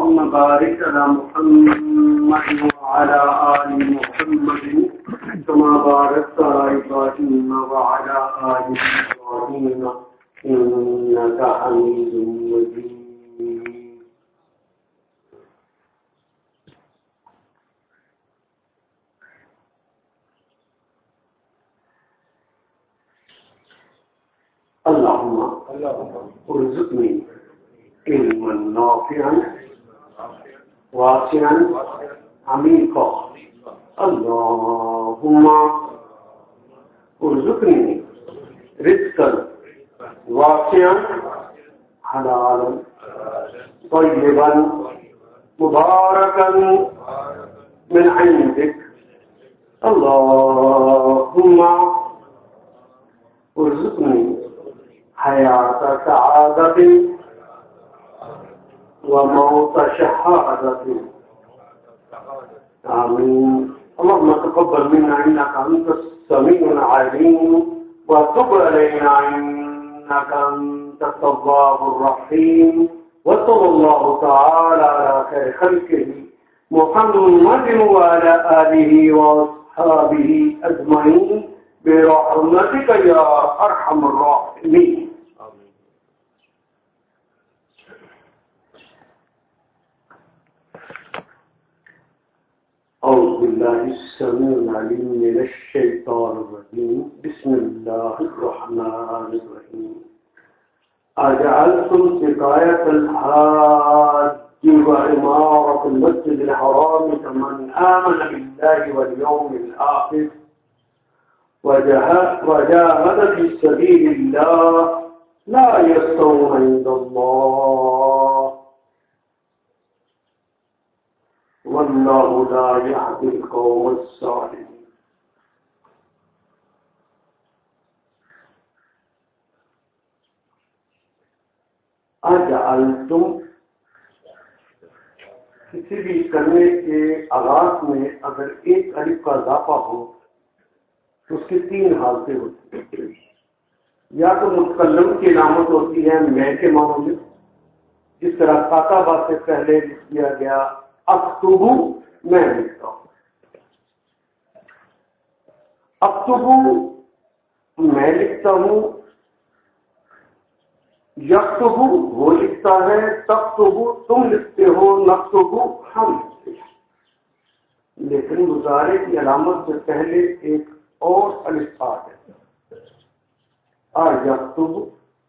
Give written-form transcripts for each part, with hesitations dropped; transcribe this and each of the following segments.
اللهم بارك على محمد وعلى آل محمد كما باركت على إبراهيم وعلى آل إبراهيم إنك حميد مجيد. اللهم ارزقني علما نافعا واسعا عميقا. اللهم ارزقني رزقا واسعا حلالا طيبا مباركا من عندك. اللهم ارزقني حياة سعادة وموت شهادة. آمين. اللهم تقبل منا إنك أنت السميع العليم وتب علينا إنك أنت التواب الرحيم. وصلى الله تعالى على خير خلقه محمد وعلى آله وأصحابه أجمعين برحمتك يا أرحم الراحمين. أعوذ بالله السميع العليم من الشيطان الرجيم. بسم الله الرحمن الرحيم. أجعلتم سقاية الحاج وعمارة المسجد الحرام كمن آمن بالله واليوم الآخر وجاهد في سبيل الله لا يستوون عند الله والله لا يهدي القوم الظالمين. اجعلتم کسی بھی کرنے کے آغاز میں اگر ایک الف کا اضافہ ہو تو اس کی تین حالتیں ہوتی ہیں. یا تو متکلم کی علامت ہوتی ہے میں کے معنوں میں، جس طرح کاتبہ سے پہلے لکھ دیا گیا اکتبو میں لکھتا ہوں. اکتبو میں لکھتا ہوں، یکتبو وہ لکھتا ہے، تکتبو تم لکھتے ہو، نکتبو ہم لکھتے ہیں. لیکن مضارع کی علامت سے پہلے ایک اور الف آ ہے. یکتبو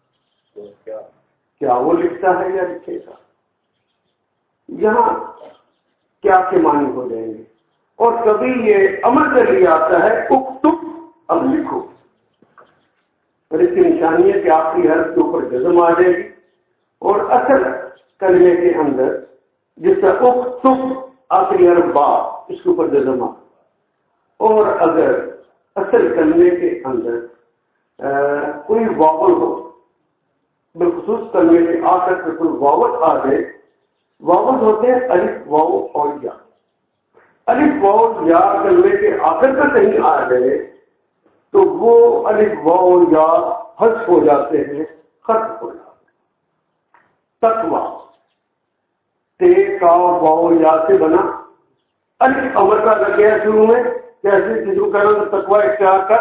کیا وہ لکھتا ہے یا لکھے گا؟ یہاں کیا کے معنی ہو جائیں گے. اور کبھی یہ امر کے لیے آتا ہے اکتب اب لکھو، اور اس کی نشانی ہے کہ آخری حرف کے اوپر جزم آ جائے گی. اور اصل کلمے کے اندر جس طرح اکتب آخری حرف با اس کے اوپر جزم آ. اور اگر اصل کلمے کے اندر کوئی واول ہو، بالخصوص کلمے کے آخر پہ کوئی واول آ جائے، واول ہوتے ہیں الف واو اور یا. الف واو یا کلمے کے آخر پہ کہیں آ جائے تو وہ الف واو یا حذف ہو جاتے ہیں، ختم ہو جاتے ہیں. تقوی تے کا واو یا سے بنا، الف امر کا لگ گیا شروع میں، جیسے شروع کرو تو تقوی اختیار کر،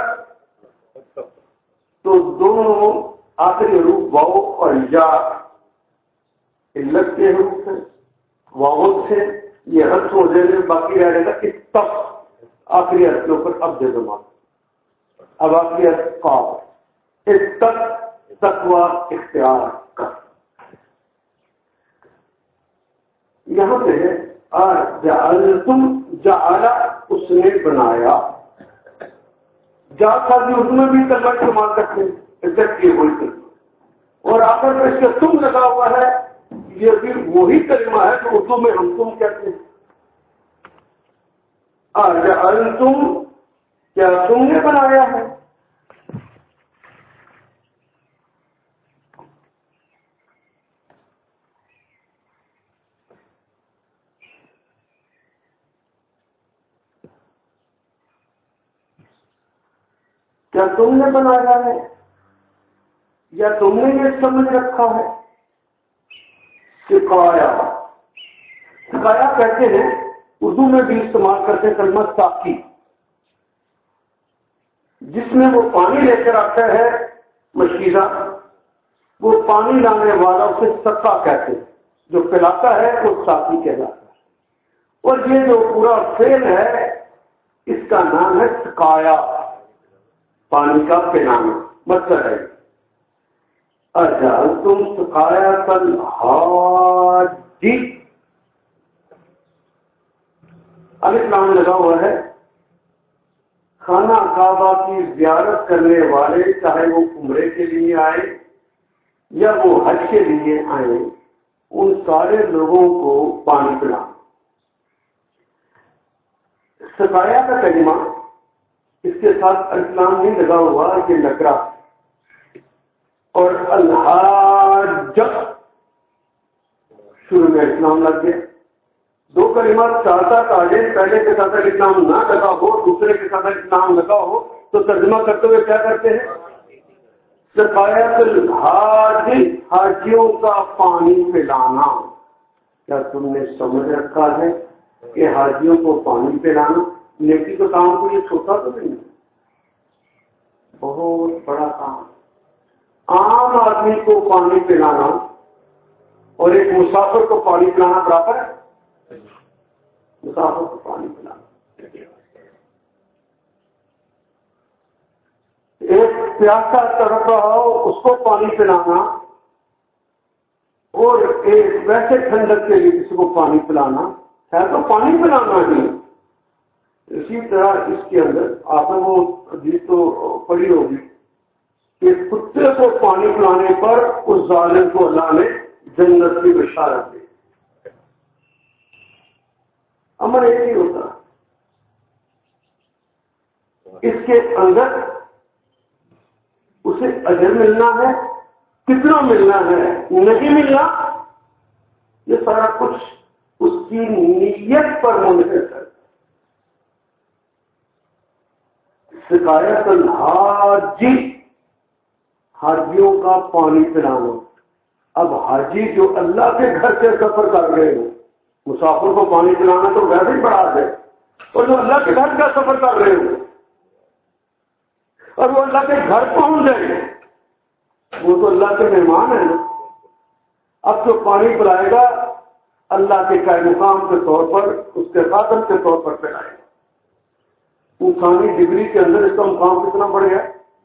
تو دونوں آخری حروف واو اور یا علت کے حروف ہیں. واو سے یہ حذف ہو جائے گا، باقی رہ جائے گا اتق آخری حرف کے اوپر اب جزم. اب آخری حرف قاف اتق تقوی اختیار کر. یہاں پہ جعلتم جعل اس نے بنایا، جا تھا بھی اس میں بھی کلمہ استعمال کرتے ہیں عزت کی ہوئی کلمہ، اور آخر میں اس کا تم لگا ہوا ہے، یہ بھی وہی کلمہ ہے جو اردو میں ہم تم کہتے ہیں. جعلتم کیا تم نے بنایا ہے. کیا تم نے بنایا ہے یا تم نے یہ سمجھ رکھا ہے سکایا سقایا کہتے ہیں، اردو میں بھی استعمال کرتے ہیں کلمہ ساقی، جس میں وہ پانی لے کر آتا ہے مشکیزہ، وہ پانی لانے والا اسے سقا کہتے ہیں، جو پلاتا ہے وہ ساقی کہلاتا ہے۔ اور یہ جو پورا فعل ہے اس کا نام ہے سقایا، پانی کا پلانا، مطلب ہے اجعلتم سقایۃ الحاج، الف لام لگا ہوا ہے۔ خانہ کعبہ کی زیارت کرنے والے، چاہے وہ عمرے کے لیے آئے یا وہ حج کے لیے آئے، ان سارے لوگوں کو پانی پلانا۔ سقایا کا کلمہ اس کے ساتھ الف لام نہیں لگا ہوا، یہ نکرہ، اور الحاج شروع میں الف لام لگ گیا۔ دو کلمات ساتھ ساتھ آ جائیں، پہلے کے ساتھ الف لام نہ لگا ہو، دوسرے کے ساتھ الف لام لگا ہو، تو ترجمہ کرتے ہوئے کیا کرتے ہیں؟ سقایۃ الحاج، حاجیوں کا پانی پلانا۔ کیا تم نے سمجھ رکھا ہے کہ حاجیوں کو پانی پلانا نیکی کا کام کو یہ چھوٹا تو نہیں، بہت بڑا کام۔ عام آدمی کو پانی پلانا اور ایک مسافر کو پانی پلانا برابر ہے؟ مسافر کو پانی پلانا، ایک پیاسا تڑپ رہا ہو اس کو پانی پلانا، اور ایک ویسے ٹھنڈک کے لیے کسی کو پانی پلانا ہے تو پانی پلانا ہی۔ اسی طرح اس کے اندر آپ نے وہ حدیث تو پڑھی ہوگی کہ کتے کو پانی پلانے پر اس ظالم کو اللہ نے جنت کی بشارت دی۔ امر ایک ہی ہوتا، اس کے اندر اسے اجر ملنا ہے، کتنا ملنا ہے، نہیں ملنا، یہ سارا کچھ اس کی نیت پر منحصر ہے۔ سقایۃ الحاج، حاجیوں کا پانی پلانا۔ اب حاجی جو اللہ کے گھر سے سفر کر رہے ہو، مسافر کو پانی پلانا تو ویسے ہی بڑا ہے، اور جو اللہ کے گھر کا سفر کر رہے ہو اور وہ اللہ کے گھر پہنچ جائیں گے، وہ تو اللہ کے مہمان ہیں نا۔ اب جو پانی پلائے گا اللہ کے قائم مقام کے طور پر، اس کے خادم کے طور پر پلائے گا۔ انسانی ڈگری کے اندر اس کا مقام کتنا بڑھ گیا؟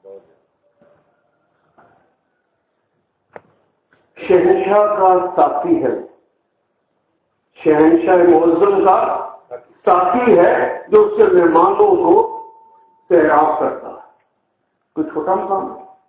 شہنشاہ کا ساتھی ہے، شہنشاہ معظم کا ساتھی ہے، جو اس کے مہمانوں کو سیراب کرتا ہے، کوئی چھوٹا مقام۔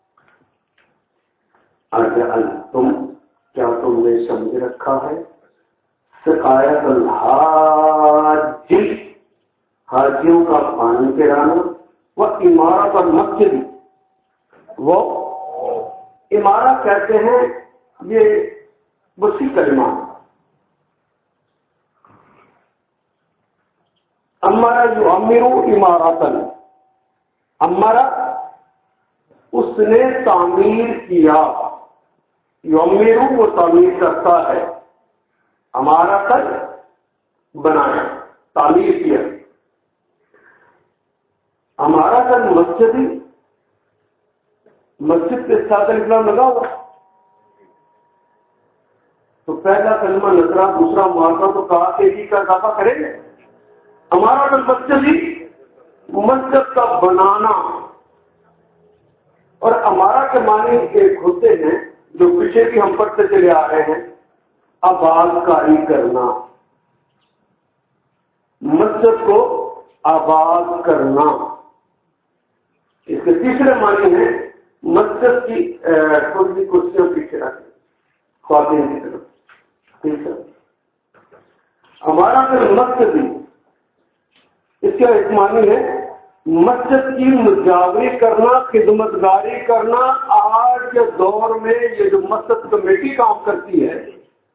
تم کیا تم نے سمجھ رکھا ہے؟ سقایۃ الحاج، حاجیوں کا پانی پلانا، وہ عمارت المسجد، وہ عمارت کہتے ہیں، یہ وسیع کلمہ۔ امرا یعمر عمارتن، امرا اس نے تعمیر کیا، یعمر وہ تعمیر کرتا ہے، عمارتن بنایا، تعمیر کیا۔ عمارتن مسجد، مسجد کے ساتھ الف لام لگا ہوا، تو پہلا کلمہ نکرا، دوسرا معرفہ، تو کہا کہ ہی کا اضافہ کریں گے۔ ہمارا تو مسجد کا بنانا، اور ہمارا کے معنی ایک ہوتے ہیں جو پیچھے بھی ہم پڑھتے چلے آ رہے ہیں، آباد کاری کرنا، مسجد کو آباد کرنا۔ اس کے تیسرے معنی ہے مسجد کی تھوڑی کرسیاں پیچھے رکھیں خواتین کی طرف، ٹھیک ہے۔ ہمارا پھر مسجد، اس کا ایک معنی ہے مسجد کی مجاوری کرنا، خدمت گاری کرنا۔ آج کے دور میں یہ جو مسجد کمیٹی کام کرتی ہے،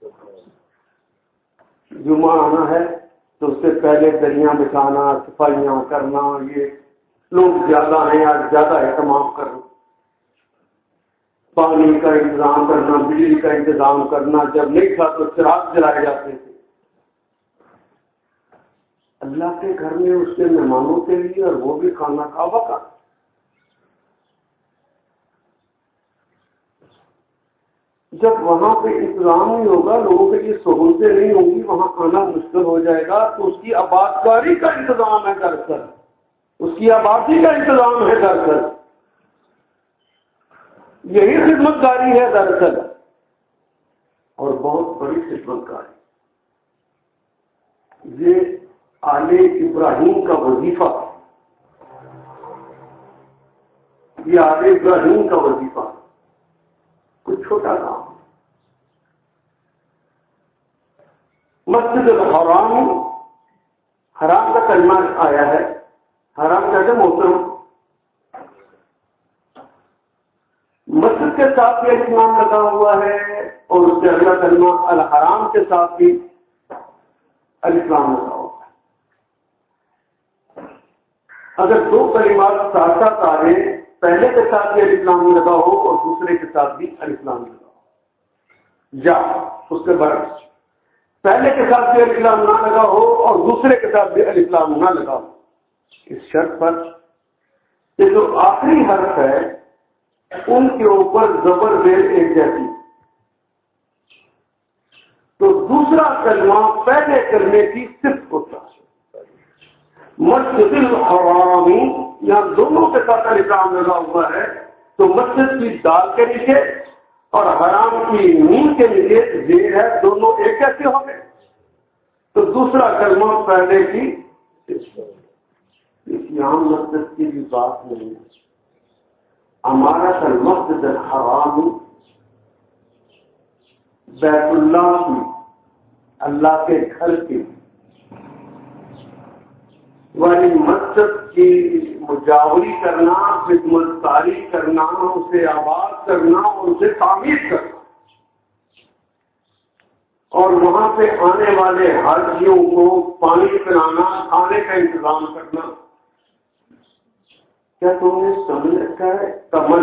جمعہ آنا ہے تو اس سے پہلے دریاں بچھانا، صفائیاں کرنا، یہ لوگ زیادہ ہیں آج زیادہ اہتمام کرنا، پانی کا انتظام کرنا، بجلی کا انتظام کرنا، جب نہیں تھا تو چراغ جلائے جاتے تھے، اللہ کے گھر میں اس کے مہمانوں کے لیے، اور وہ بھی خانہ کعبہ کا. جب وہاں پہ انتظام نہیں ہوگا، لوگوں کے لیے سہولتیں نہیں ہوں گی، وہاں آنا مشکل ہو جائے گا. تو اس کی آبادکاری کا انتظام ہے دراصل، اس کی آبادی کا انتظام ہے دراصل، یہی خدمت کاری ہے دراصل، اور بہت بڑی خدمت کاری. یہ آل ابراہیم کا وظیفہ، یہ آل ابراہیم کا وظیفہ کچھ چھوٹا کام. مسجد الحرام، حرام کا کلمہ آیا ہے. حرام کہتے ہیں محترم. مسجد کے ساتھ یہ اسلام لگا ہوا ہے، اور اس کے اگلا کلمہ الحرام کے ساتھ بھی الاسلام لگا ہوا ہے. اگر دو کلمات ساتھ ساتھ آ رہے، پہلے کے ساتھ بھی الاسلام لگا ہو اور دوسرے کے ساتھ بھی الاسلام لگا ہو، یا اس کے برعکس پہلے کے ساتھ بھی الاسلام نہ لگا ہو اور دوسرے کے ساتھ بھی الاسلام نہ لگا ہو، اس شرط پر کہ جو آخری حرف ہے ان کے اوپر زبر زیر ایک جیسی، تو دوسرا کلمہ پہلے کلمے کی صفت ہوتا ہے. مسجد الحرام، یہاں دونوں کے ساتھ الاسلام لگا ہوا ہے، تو مسجد کی دال کے نیچے اور حرام کی میم کے نیچے زیر ہے، دونوں ایک کیسے ہو گئے؟ تو دوسرا کلمہ پہلے کی. یہاں مسجد کی بھی بات نہیں ہے. ہمارا مسجد الحرام بیت اللہ کی، اللہ کے گھر کی والی مسجد کی مجاوری کرنا، خدمت کاری کرنا، اسے آباد کرنا اور اسے تعمیر کرنا، اور وہاں پہ آنے والے حاجیوں کو پانی پلانا، کھانے کا انتظام کرنا. کیا تم نے سمجھ رکھا ہے؟ تمن،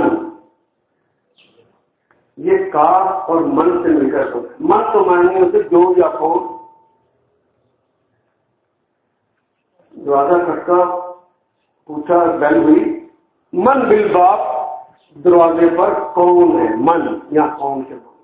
یہ کاف اور من سے مل کر ہوتا ہے. من تو معنی سے جو یا کون. دروازہ کھٹکا، پوچھا، بیل ہوئی، من بالباب، دروازے پر کون ہے؟ من یا کون کے من.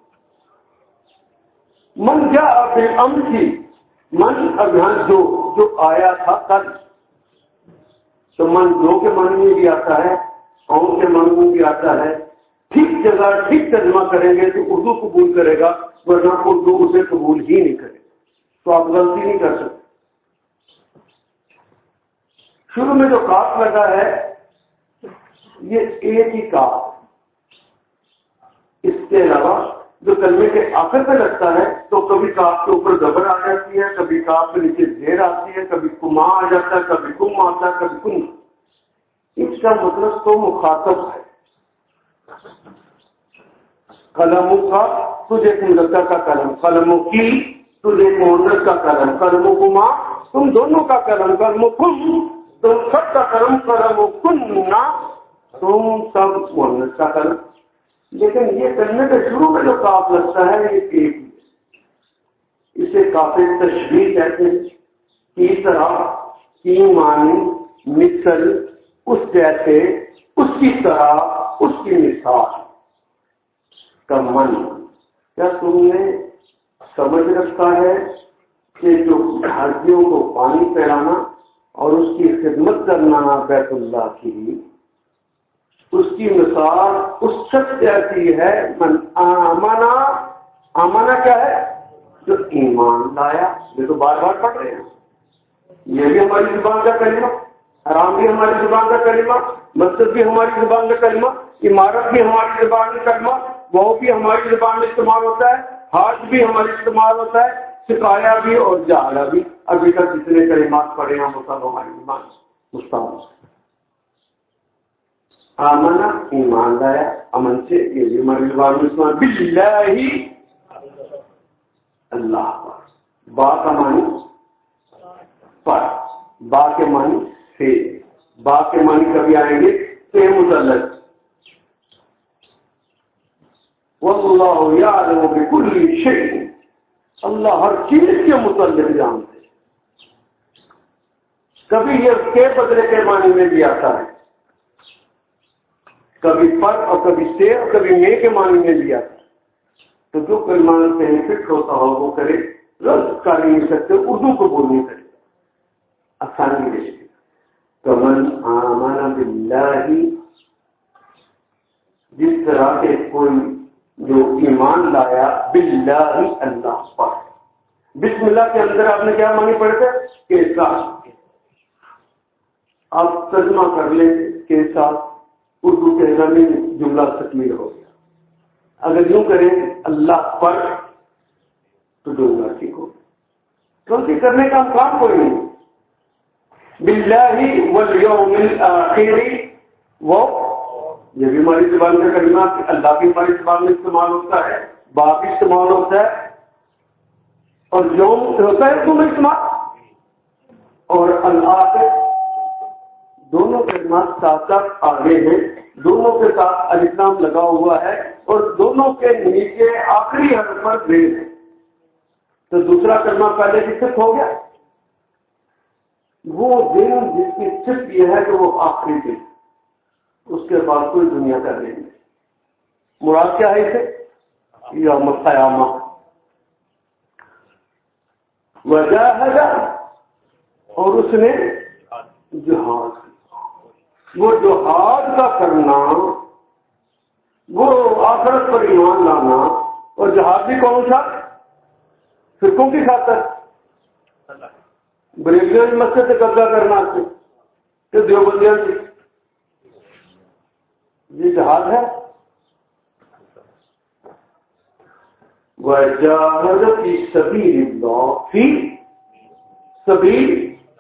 من کیا بالامر تھی، من ابھیان جو آیا تھا کل. تو من جو کے من میں بھی آتا ہے، کون کے من میں بھی آتا ہے. ٹھیک جگہ ٹھیک ترجمہ کریں گے تو اردو قبول کرے گا، ورنہ اردو اسے قبول ہی نہیں کرے. تو آپ غلطی نہیں کر سکتے. شروع میں جو کاف لگا ہے یہ ایک ہی کاف. اس کے علاوہ جو کلمے کے آخر پہ لگتا ہے تو کبھی کاف کے اوپر زبر آ جاتی ہے، کبھی کاف کے نیچے زیر آتی ہے، کبھی کما آ جاتا ہے، کبھی کم آتا ہے، کبھی کم. اس کا مطلب تو مخاطب ہے. قلموں کا تجھے ایک مذکر کا قلم، قلموں کی تجھے ایک مؤنث کا قلم، قلموں کما تم دونوں کا قلم، قلموں کم تم سب کا قلم، قلموں کننا تم سب مؤنث کا قلم. لیکن یہ کلمے کے شروع میں جو کاف لگتا ہے یہ ایک ہی، اسے کافی تشبیہ کہتے ہیں. کی طرح، کی معنی، مثل، اس جیسے، اس کی طرح، اس کی مثال کا من. کیا تم نے سمجھ رکھا ہے کہ جو حاجیوں کو پانی پلانا اور اس کی خدمت کرنا بیت اللہ کی، اس کی مثال اس شخص جیسی ہے من آمنا. آمنا کیا ہے؟ جو ایمان لایا. یہ تو بار بار پڑھ رہے ہیں. یہ بھی ہماری زبان کا کلمہ، حرام بھی ہماری زبان کا کلمہ، مسجد بھی ہماری زبان کا کلمہ، عمارت بھی ہماری زبان کا کلمہ، وہ بھی ہماری زبان میں استعمال ہوتا ہے، حاج بھی ہماری استعمال ہوتا ہے، سکایا بھی اور جعلا بھی. ابھی تک جتنے کلمات پڑھے ہیں وہ سب ہماری زبان مستعمل. آمنا ایمان لایا، امن سے، یہ بھی ہماری زبان میں استعمال. باللہ، اللہ پر. با کا معنی پر، با کے معنی سے، با کے معنی کبھی آئیں گے سے متعلق. واللہ یعلم بکل شیء، اللہ ہر چیز کے متعلق جانتے. کبھی یہ کے بدلے کے معنی میں بھی آتا ہے، کبھی پر اور کبھی سے اور کبھی میں کے معنی میں بھی آتا ہے۔ تو جو کلمان سے فٹ ہوتا ہو وہ کرے، لفظ کر نہیں سکتے اردو کو بولنے کرے، آسانی رہے گی۔ کمن آمن باللہ، جس طرح کے کوئی جو ایمان لایا باللہ اللہ پر۔ بسم اللہ کے اندر آپ نے کیا معنی پڑھتے کے ساتھ، آپ ترجمہ کر لیں کے ساتھ، اردو کے زمین جملہ تکمیل ہو گیا۔ اگر یوں کریں اللہ پر تو جملہ ٹھیک ہو، کیونکہ کرنے کا کام کوئی نہیں۔ باللہ والیوم الآخر، وہ یہ بھی ہماری زبان کا کلمہ اللہ کی ہماری زبان میں استعمال ہوتا ہے، باپ استعمال ہوتا ہے اور یوم ہوتا ہے تم استعمال، اور الآخر دونوں کلمات ساتھ ساتھ آگے ہیں، دونوں کے ساتھ الف لام لگا ہوا ہے اور دونوں کے نیچے آخری حرف پر زیر ہے۔ تو دوسرا کلمہ پہلے کی صرف ہو گیا، وہ دن جس کی صرف یہ ہے کہ وہ آخری دن، اس کے بعد کوئی دنیا کا دن نہیں۔ مراد کیا ہے اسے؟ یوم القیامہ۔ وجاہد، اور اس نے جہاد، وہ جہاد کا کرنا، وہ آخرت پر ایمان لانا، اور جہاد بھی کون سا؟ فرقوں کی خاطر، بریلیوں کی مسجد سے قبضہ کرنا کہ دیوبندیوں کی، یہ جہاد ہے۔ وجاہد فی سبیل اللہ، فی سبیل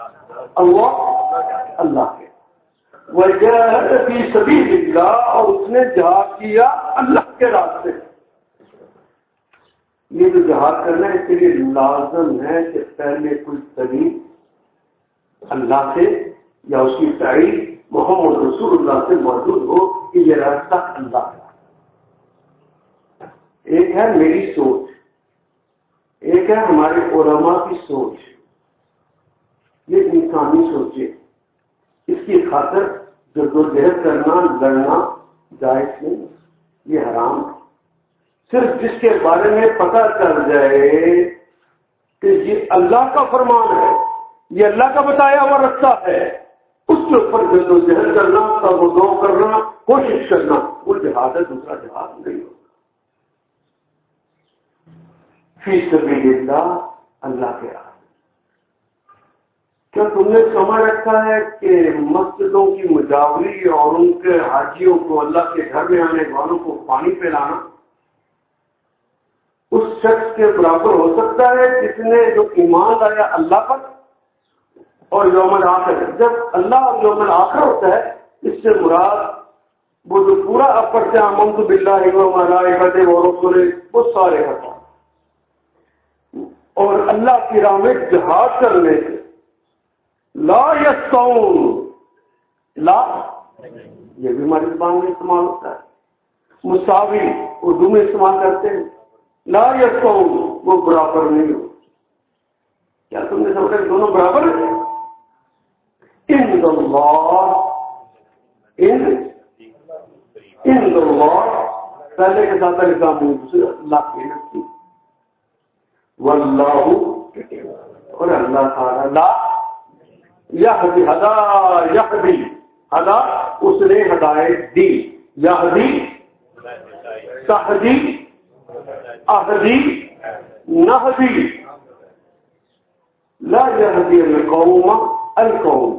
اللہ کے، وجاہد فی سبیل اللہ، اور اس نے جہاد کیا اللہ کے راستے۔ یہ جو جہاد کرنا ہے اس کے لیے لازم ہے کہ پہلے کوئی دلیل اللہ سے یا اس کی تعریف محمد رسول اللہ سے موجود ہو کہ یہ راستہ اللہ کا۔ ایک ہے میری سوچ، ایک ہے ہمارے علماء کی سوچ، یہ انسانی سوچ ہے، اس کی خاطر جدوجہد کرنا، لڑنا جائز نہیں، یہ حرام ہے۔ صرف جس کے بارے میں پتہ چل جائے کہ یہ اللہ کا فرمان ہے، یہ اللہ کا بتایا ہوا راستہ ہے، اس کے اوپر جدوجہد کرنا، تبدو کرنا، کوشش کرنا، وہ جہاد ہے، دوسرا جہاد نہیں ہوگا۔ فی سبیل اللہ، اللہ کے راستے۔ کیا تم نے سمجھ رکھا ہے کہ مسجدوں کی مجاوری اور ان کے حاجیوں کو، اللہ کے گھر میں آنے والوں کو پانی پلانا اس شخص کے برابر ہو سکتا ہے جس نے جو ایمان لایا اللہ پر اور یوم الآخر؟ جب اللہ اور یوم الآخر ہوتا ہے، اس سے مراد وہ جو پورا اپر سے آمنت باللہ و ملائکتہ و رسلہ، وہ سارے ہوتا، اور اللہ کی راہ میں جہاد کرنے سے لا یستوون، لا یہ بھی ہماری زبان میں استعمال ہوتا ہے، مساوی اردو میں استعمال کرتے ہیں، لا یستوون وہ برابر نہیں ہو۔ کیا تم نے سمجھا کہ دونوں برابر ہیں؟ ان اللہ، ان اللہ پہلے کے ساتھ الزام نہیں، دوسرے اللہ کے نفسی، واللہ، اور اللہ تعالی، لا یہدی، ہدا یہدی، ہدا اس نے ہدایت دی، یہدی تہدی، اہدی نہدی، لا یہدی القوم القوم،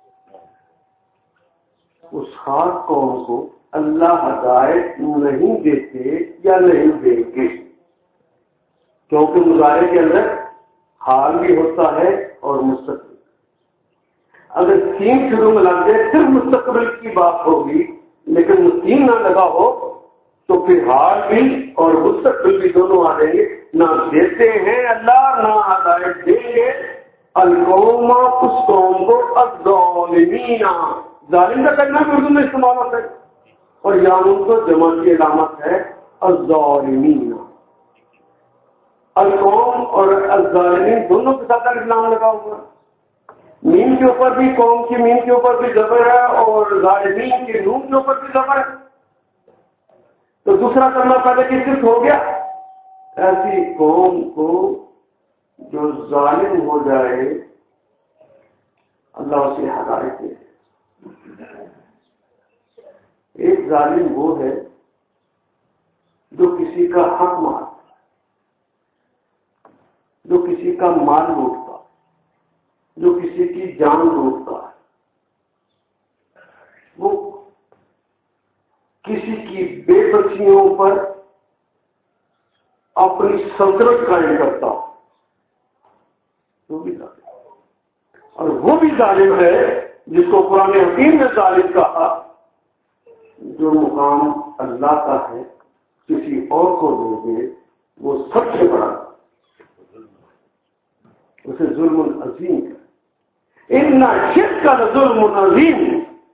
اس خاص قوم کو اللہ ہدایت نہیں دیتے یا نہیں دیں گے، کیونکہ مظاہرے کے اندر حال بھی ہوتا ہے اور مستقبل۔ اگر سین شروع میں لگ جائے صرف مستقبل کی بات ہوگی، لیکن سین نہ لگا ہو تو پھر حال بھی اور مستقبل بھی دونوں آ جائیں گے، نہ دیتے ہیں اللہ، نہ ہدایت دیں گے۔ القوم، اس قوم کو، الظالمین، ظالم کا کلمہ بھی اردو میں استعمال ہوتا ہے، اور یامن کو جمع کی علامت ہے الظالمین۔ القوم اور الظالمین دونوں کے ساتھ الف لام لگا ہوا، میم کے اوپر بھی، قوم کی میم کے اوپر بھی زبر ہے اور ظالمین کے نون کے اوپر بھی زبر ہے. تو دوسرا کلمہ پہلے کس کس ہو گیا؟ ایسی قوم کو جو ظالم ہو جائے اللہ اسے ہدایت دے. ایک ظالم وہ ہے جو کسی کا حق مارتا، جو کسی کا مال لوٹتا، جو کسی کی جان لوٹتا ہے، وہ کسی کی بے بچیوں پر اپنی سلطنت قائم کرتا، وہ بھی ظالم. اور وہ بھی ظالم ہے جس کو قرآن حکیم نے ظالم کہا جو مقام اللہ کا ہے کسی اور کو دے دے، وہ سب سے بڑا اسے ظلم عظیم ہے. ان شرک کا ظلم عظیم،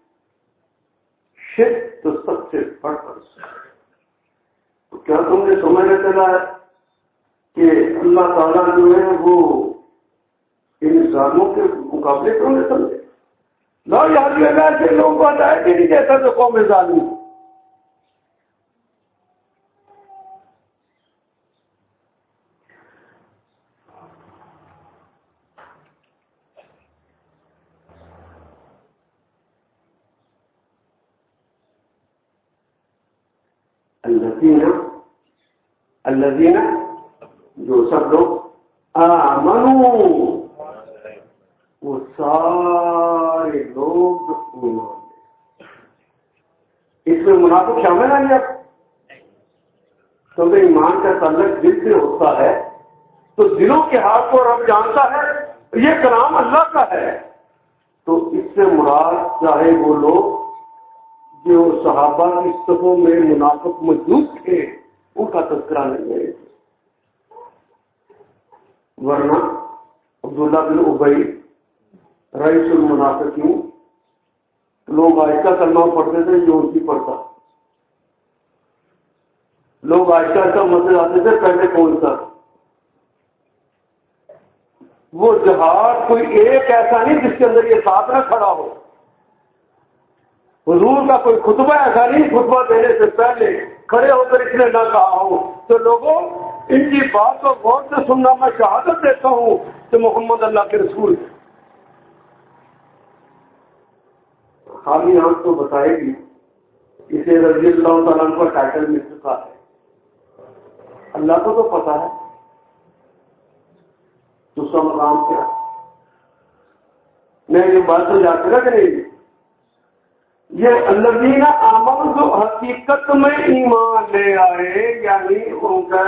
شرک تو سب سے بڑھ کر. تو کیا تم نے سمجھنے چلا ہے کہ اللہ تعالیٰ جو ہے وہ ان ظالموں کے مقابلے کیوں نہیں سمجھے؟ لا یاد لگا کہ لوگوں کو ہدایت ہی نہیں دیتا تو قوم ظالم. الذین جو سب لوگ آمنوا، وہ سارے لوگ ایمان لے. اس میں منافق شامل ہے یا؟ کیونکہ ایمان کا تعلق دل سے ہوتا ہے تو دلوں کے ہاتھ کو رب جانتا ہے یہ کلام اللہ کا ہے. تو اس سے مراد چاہے وہ لوگ جو صحابہ کی صفوں میں منافق موجود تھے ان کا تذکرہ نہیں ہے، ورنہ عبداللہ بن ابی رئیس المنافقین لوگ آہستہ کلمہ پڑھتے تھے جو ان کی پڑھتا، لوگ آہستہ کا مسئلہ آتے تھے پہلے کون سا. وہ جہاد کوئی ایک ایسا نہیں جس کے اندر یہ ساتھ نہ کھڑا ہو. حضور کا کوئی خطبہ ایسا نہیں خطبہ دینے سے پہلے کھڑے ہو کر اس نے نہ کہا ہو تو لوگوں ان کی بات کو غور سے سننا. میں شہادت دیتا ہوں کہ محمد اللہ کے رسول. خالی آنکھ تو بتائے گی اسے رضی اللہ تعالیٰ کا ٹائٹل مل چکا ہے. اللہ کو تو پتا ہے تو اس کا مقام کیا. میں یہ بات تو جانتے نا کہ نہیں، یہ الذین آمنوا جو حقیقت میں ایمان لے آئے، یعنی ان کا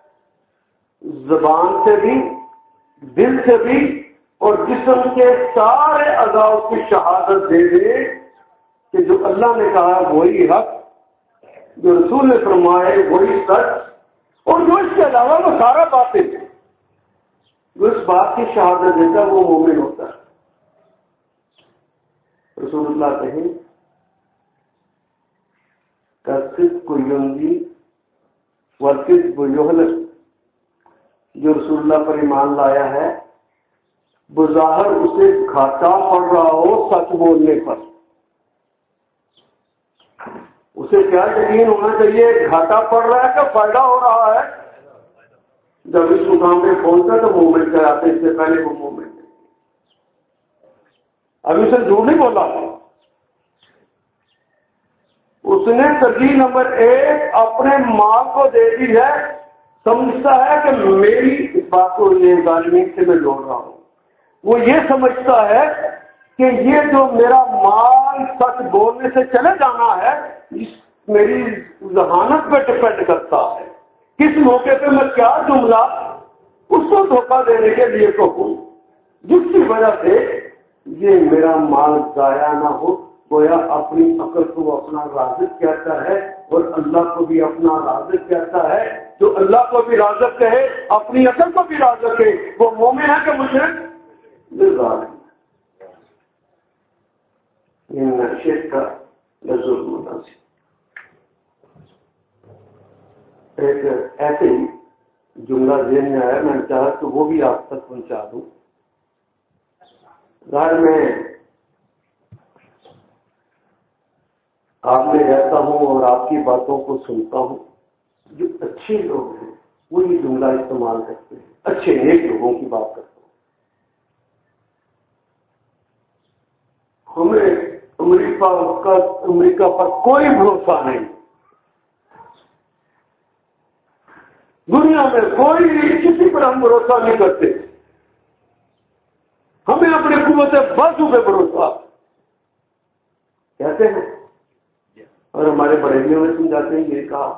زبان سے بھی دل سے بھی اور جسم کے سارے اعضاء کی شہادت دے دے کہ جو اللہ نے کہا وہی حق، جو رسول نے فرمائے وہی سچ، اور جو اس کے علاوہ وہ سارا باطل ہے. جو اس بات کی شہادت دیتا ہے وہ مومن ہوتا ہے. رسول اللہ کہیں الصدق ینجی والکذب یہلک. جو رسول اللہ پر ایمان لایا ہے بظاہر اسے گھاٹا پڑ رہا ہو سچ بولنے پر، اسے کیا یقین ہونا چاہیے گھاٹا پڑ رہا ہے کہ فائدہ ہو رہا ہے. جب اس مقام میں پہنچتا تو مومنٹ کراتے، اس سے پہلے وہ مومنٹ ابھی اسے جھوٹ نہیں بولا. اس نے ترجیح نمبر 1 اپنے ماں کو دے دی ہے، سمجھتا ہے کہ میری اس بات کو یہ ظالمین سے میں جوڑ رہا ہوں. وہ یہ سمجھتا ہے کہ یہ جو میرا مال سچ بولنے سے چلے جانا ہے میری ذہانت پہ ڈپینڈ کرتا ہے، کس موقع پہ میں کیا جملہ اس کو دھوکہ دینے کے لیے کہوں جس کی وجہ سے یہ میرا مال ضائع نہ ہو. گویا اپنی عقل کو اپنا رازق کہتا ہے اور اللہ کو بھی اپنا رازق کہتا ہے. جو اللہ کو بھی رازق کہے اپنی عقل کو بھی رازق کہے وہ مومن ہے کہ مشرک؟ شرک کا ظلم عظیم. ایک ایسے ہی جملہ ذہن میں آیا، میں چاہا تو وہ بھی آپ تک پہنچا دوں. گھر میں آپ میں رہتا ہوں اور آپ کی باتوں کو سنتا ہوں. جو اچھے لوگ ہیں وہ یہ جملہ استعمال کرتے ہیں. اچھے نیک لوگوں کی بات کرتا ہوں. ہمیں امریکہ پر کوئی بھروسہ نہیں. دنیا میں کوئی کسی پر ہم بھروسہ نہیں کرتے. ہمیں اپنے قوت بازو پہ بھروسہ کہتے ہیں اور ہمارے بریلیوں میں سمجھاتے ہیں یہ کہا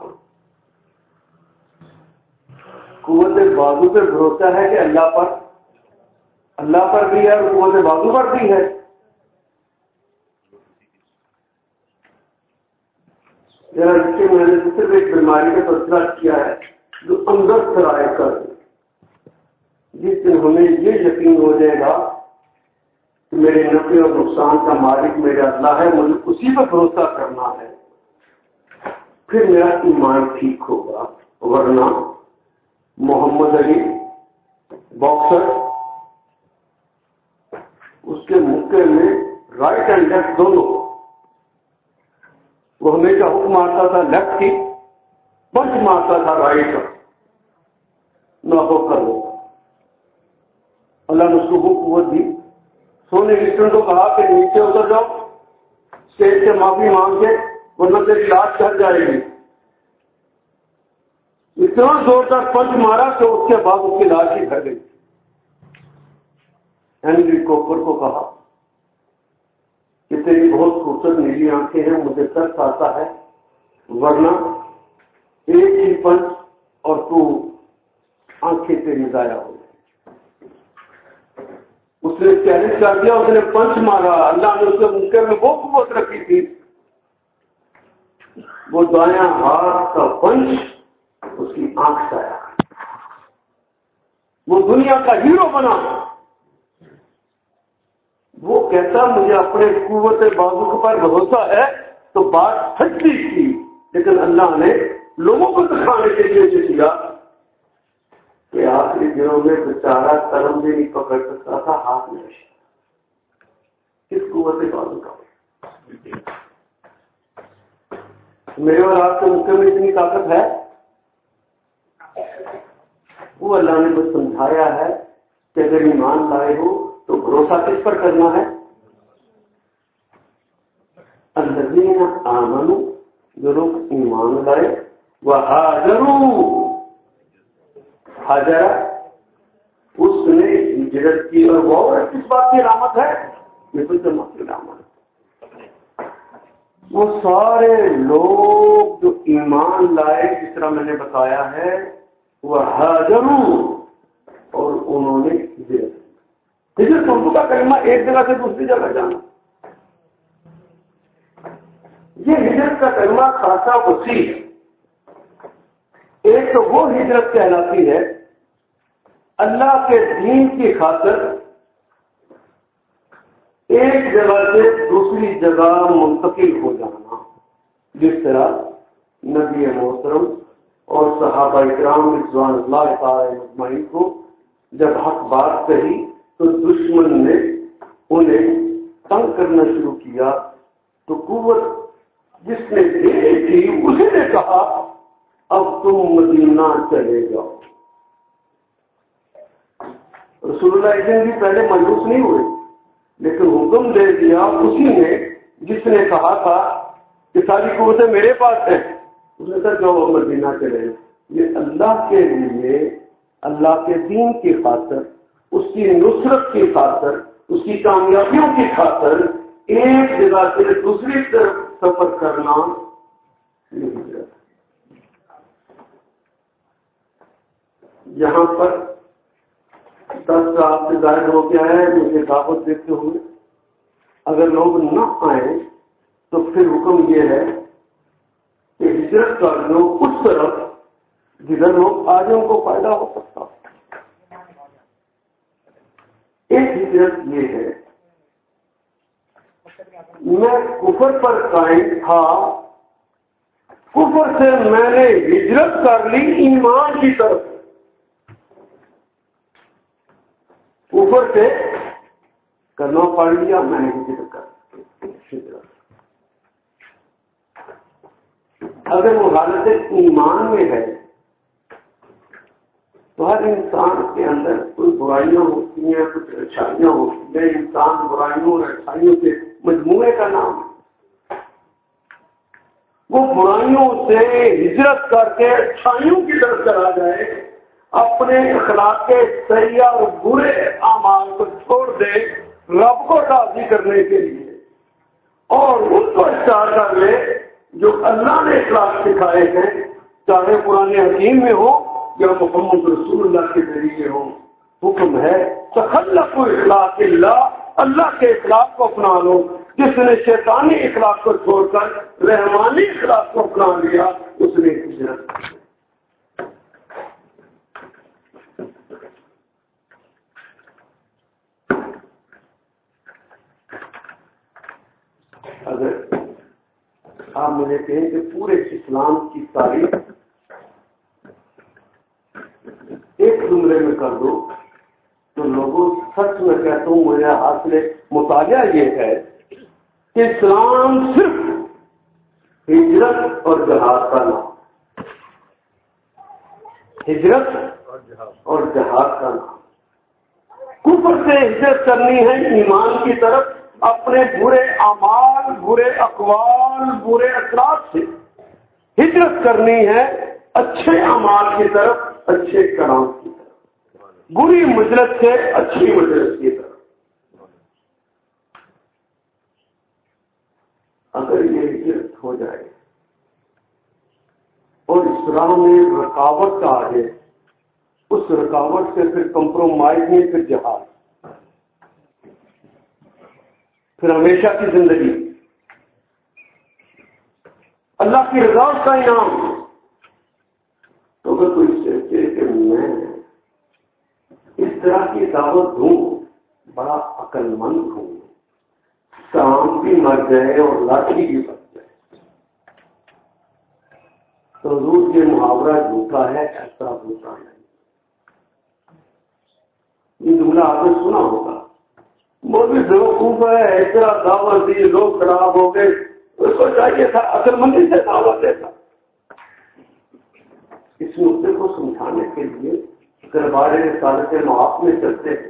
قوت بازو پہ بھروسہ ہے کہ اللہ پر بھی ہے اور قوت بازو پر بھی ہے. ذرا اس کے میں نے صرف ایک بیماری کا تذکرہ کیا ہے جو اندر سرائے کر جس دن ہمیں یہ یقین ہو جائے گا کہ میرے نفع اور نقصان کا مالک میرا اللہ ہے, مجھے اسی پر بھروسہ کرنا ہے, پھر میرا ایمان ٹھیک ہوگا. ورنہ محمد علی باکسر اس کے موقع میں رائٹ اینڈ لیفٹ دونوں وہ ہمیشہ حکم مارتا تھا لیفٹ کی, پنچ مارتا تھا رائٹ کا, نہ ہو کر لو. اللہ نے اس کو وہ قوت دی. سونے اسٹوڈنٹ کو کہا کہ نیچے اتر جاؤ, اسٹیج سے معافی مانگ کے, ورنہ تیری لاش چڑھ جائے گی. اتنا زوردار پنچ مارا کہ اس کے بعد اس کی لاش ہی گھر گئی. ہینری کوپر کو کہا کہ تیری بہت خوبصورت نیلی آنکھیں ہیں, مجھے ترس آتا ہے, ورنہ ایک ہی پنچ اور تو آنکھیں تیری ضائع ہو گئی. اس نے چیلنج کر دیا, اس نے پنچ مارا. اللہ نے اس کے منہ میں وہ قوت رکھی تھی, وہ دایاں ہاتھ کا پنچ اس کی آنکھ سے آیا. وہ دنیا کا ہیرو بنا. وہ کہتا مجھے اپنے قوت بازو پر بھروسہ ہے, تو بات سچی تھی, لیکن اللہ نے لوگوں کو دکھانے کے لیے جو کیا کہ آخری دنوں میں بیچارہ قلم بھی نہیں پکڑ سکتا تھا, ہاتھ میں کس قوت بازو کا. میرے اور آپ کے مکے میں اتنی طاقت ہے, وہ اللہ نے بس سمجھایا ہے کہ اگر ایمان لائے ہو تو بھروسہ کس پر کرنا ہے. الذین آمنوا, جو لوگ ایمان لائے, وہاجروا, حاجر اس نے ہجرت کی, اور وہ کس بات کی علامت ہے, یہ تو جماعت کی علامت ہے. وہ سارے لوگ جو ایمان لائے جس طرح میں نے بتایا ہے, وہاجروا, اور انہوں نے ہجرت. ہجرت اردو کا کلمہ ایک جگہ سے دوسری جگہ جانا. یہ ہجرت کا کلمہ خاصا وسیع ہے. ایک تو وہ ہجرت کہلاتی ہے اللہ کے دین کی خاطر ایک جگہ سے دوسری جگہ منتقل ہو جانا, جس طرح نبی محترم اور صحابہ کرام رضوان اللہ تعالی اجمعین کو جب حق بات کہی تو دشمن نے انہیں تنگ کرنا شروع کیا, تو قوت جس نے دینی تھی اسی نے کہا اب تم مدینہ چلے جاؤ. رسول اللہ ایک دن بھی پہلے مایوس نہیں ہوئے, لیکن حکم دے دیا اسی نے جس نے کہا تھا کہ ساری قوتیں میرے پاس ہیں, اس نے کہا جاؤ مدینہ چلے. یہ اللہ کے لیے, اللہ کے دین کی خاطر, اس کی نصرت کی خاطر, اس کی کامیابیوں کی خاطر ایک جگہ سے دوسری طرف سفر کرنا یہ ہجرت. یہاں پر 10 سال سے ظاہر ہو کے آیا ہے, مجھے دعوت دیتے ہوئے اگر لوگ نہ آئیں تو پھر حکم یہ ہے کہ ہجرت کر لو اس طرف جدھر لوگ آج ان کو فائدہ ہو سکتا. ایک ہجرت یہ ہے, میں کفر پر قائم تھا, کفر سے میں نے ہجرت کر لی ایمان کی طرف. کفر سے کلمہ پڑھ لیا میں نے ہجرت کر اگر وہ حالت ایمان میں ہے تو ہر انسان کے اندر کوئی برائیاں ہوتی ہیں کچھ اچھائیاں ہوتی ہیں. انسان برائیوں اور اچھائیوں کے مجموعے کا نام ہے. وہ برائیوں سے ہجرت کر کے اچھائیوں کی طرف چلا جائے, اپنے اخلاق کے سیاح اور برے اعمال کو چھوڑ دے رب کو راضی کرنے کے لیے, اور ان کو اختیار کر لے جو اللہ نے اخلاق سکھائے ہیں, چاہے قرآن حکیم میں ہو یا محمد رسول اللہ کے ذریعے ہو. حکم ہے تخلق اخلاق اللہ, اللہ کے اخلاق کو اپنا لو. جس نے شیطانی اخلاق کو چھوڑ کر رحمانی اخلاق کو اپنا لیا اس نے ہجرت. اگر آپ مجھے کہیں کہ پورے اسلام کی تاریخ ایک جملے میں کر دو تو لوگوں سچ میں کہتا ہوں مجھے حاصل مطالعہ یہ ہے کہ اسلام صرف ہجرت اور جہاد کا نام, ہجرت اور جہاد کا نام. کفر سے ہجرت کرنی ہے ایمان کی طرف, اپنے برے اعمال, برے اقوال, برے اخلاق سے ہجرت کرنی ہے اچھے اعمال کی طرف, اچھے کلام کی طرف, بری مجلس سے اچھی مجلس کی طرف. اگر یہ ہجرت ہو جائے اور اسلام میں رکاوٹ کا آ جائے, اس رکاوٹ سے پھر کمپرومائز نہیں, پھر جہاد, پھر ہمیشہ کی زندگی, اللہ کی رضا کا انعام. تو اگر کوئی سوچے کہ میں اس طرح کی دعوت دوں, بڑا عقل مند ہوں, سام بھی مر جائے اور لاٹھی بھی بچ جائے, تو حضور یہ محاورہ جھوٹا ہے, ایسا جھوٹا نہیں. یہ جملہ آپ نے سنا ہوگا, مولوی بیوقوف ہے, اس طرح دعوت دی, لوگ خراب ہو گئے, اس کو چاہیے تھا عقل مندی سے دعوت دیتا. اس مدعے کو سمجھانے کے لیے دربار رسالت معاف میں چلتے ہیں.